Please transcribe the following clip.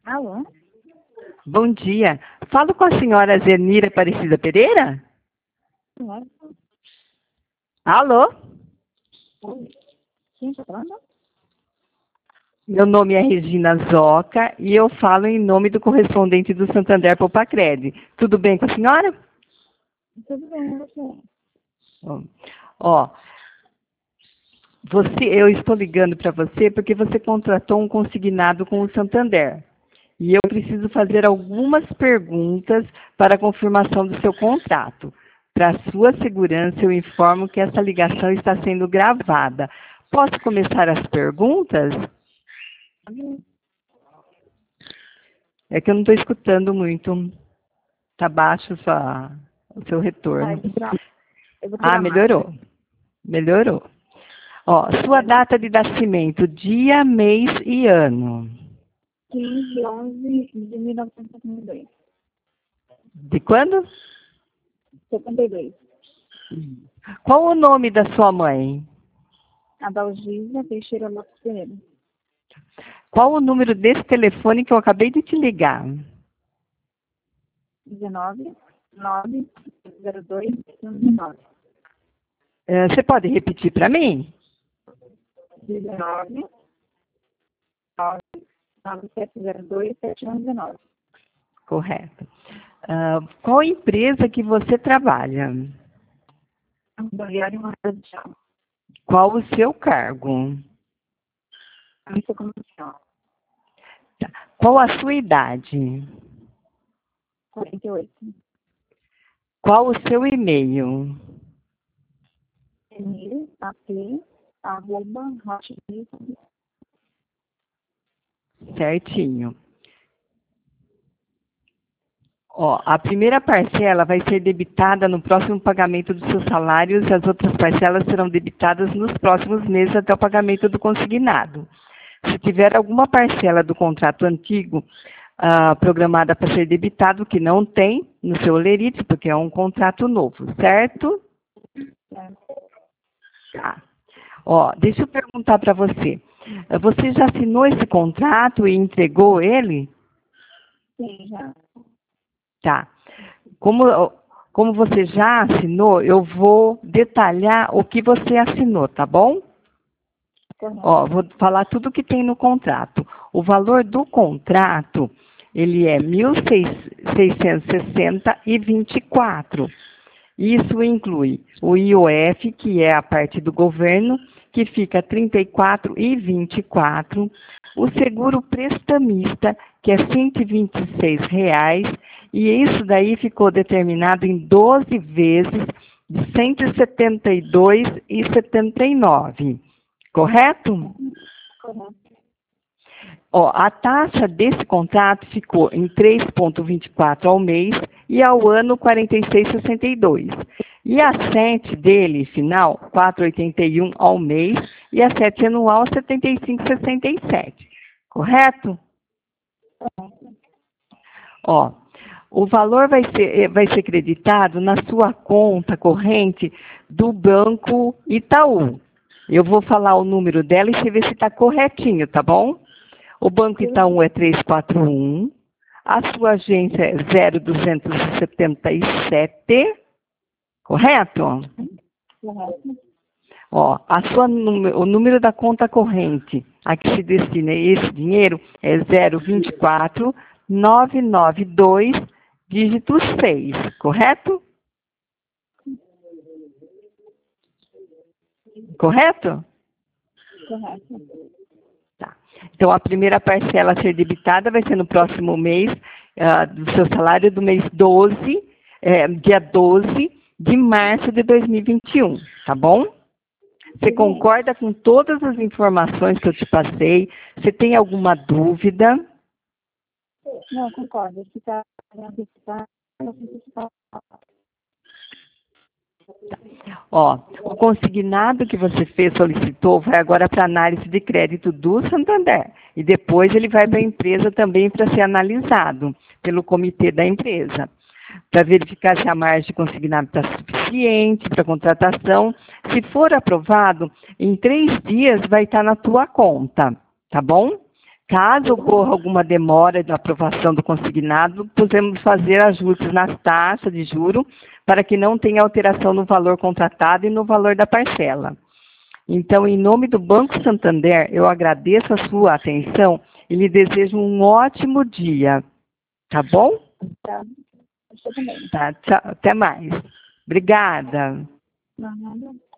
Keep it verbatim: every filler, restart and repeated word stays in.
Alô? Bom dia. Falo com a senhora Zenira Aparecida Pereira? Senhora? Alô? Oi. Quem está falando? Meu nome é Regina Zoca e eu falo em nome do correspondente do Santander Popacred. Tudo bem com a senhora? Tudo bem, você? Ó, ó, você, eu estou ligando para você porque você contratou um consignado com o Santander. E eu preciso fazer algumas perguntas para a confirmação do seu contrato. Para sua segurança, eu informo que essa ligação está sendo gravada. Posso começar as perguntas? É que eu não estou escutando muito. Está baixo sua, o seu Ah, eu retorno. vou tirar, eu vou Ah, tirar mais. melhorou. Melhorou. Ó, sua data de nascimento, dia, mês e ano. quinze de onze de mil novecentos e setenta e dois. De quando? setenta e dois. Qual o nome da sua mãe? Adalgisa Teixeira Lopes Pereira. Qual o número desse telefone que eu acabei de te ligar? dezenove, nove, zero dois, dezenove. É, você pode repetir para mim? dezenove, nove, nove sete zero dois, sete um um nove. Correto. Ah, qual empresa que você trabalha? Rodoviária e uma casa de chão. Qual o seu cargo? Missa comercial. Tá. Qual a sua idade? quarenta e oito. Qual o seu e-mail? Emílio, ap, arroba, hotmail. Certinho. Ó, a primeira parcela vai ser debitada no próximo pagamento dos seus salários e as outras parcelas serão debitadas nos próximos meses até o pagamento do consignado. Se tiver alguma parcela do contrato antigo ah, programada para ser debitado, que não tem no seu lerite, porque é um contrato novo, certo? Tá. Ó, deixa eu perguntar para você. Você já assinou esse contrato e entregou ele? Sim, já. Tá. Como, como você já assinou, eu vou detalhar o que você assinou, tá bom? Ó, vou falar tudo que tem no contrato. O valor do contrato, ele é mil seiscentos e sessenta e vinte e quatro. Isso inclui o I O F, que é a parte do governo, que fica trinta e quatro e vinte e quatro. O seguro prestamista, que é cento e vinte e seis reais, e isso daí ficou determinado em doze vezes de cento e setenta e dois reais e setenta e nove. Correto? Correto. Ó, a taxa desse contrato ficou em três vírgula vinte e quatro ao mês e ao ano quarenta e seis vírgula sessenta e dois. E a sete dele, final, quatro vírgula oitenta e um ao mês e a sete anual, setenta e cinco vírgula sessenta e sete. Correto? Ó, o valor vai ser, vai ser creditado na sua conta corrente do Banco Itaú. Eu vou falar o número dela e você vê se está corretinho, tá bom? O Banco Itaú é trezentos e quarenta e um, a sua agência é zero duzentos e setenta e sete, correto? Correto. Ó, a sua, o número da conta corrente a que se destina esse dinheiro é zero vinte e quatro, novecentos e noventa e dois, dígito seis, correto? Correto? Correto. Tá. Então, a primeira parcela a ser debitada vai ser no próximo mês, uh, do seu salário do mês doze, é, dia doze de março de dois mil e vinte e um, tá bom? Você concorda com todas as informações que eu te passei? Você tem alguma dúvida? Não, concordo. Se está Ó, o consignado que você fez, solicitou, vai agora para análise de crédito do Santander. E depois ele vai para a empresa também para ser analisado pelo comitê da empresa, para verificar se a margem de consignado está suficiente para contratação. Se for aprovado, em três dias vai estar na tua conta, tá bom? Caso ocorra alguma demora da aprovação do consignado, podemos fazer ajustes nas taxas de juro para que não tenha alteração no valor contratado e no valor da parcela. Então, em nome do Banco Santander, eu agradeço a sua atenção e lhe desejo um ótimo dia. Tá bom? Tá. Você também. Tá, tchau, até mais. Obrigada. Não, nada.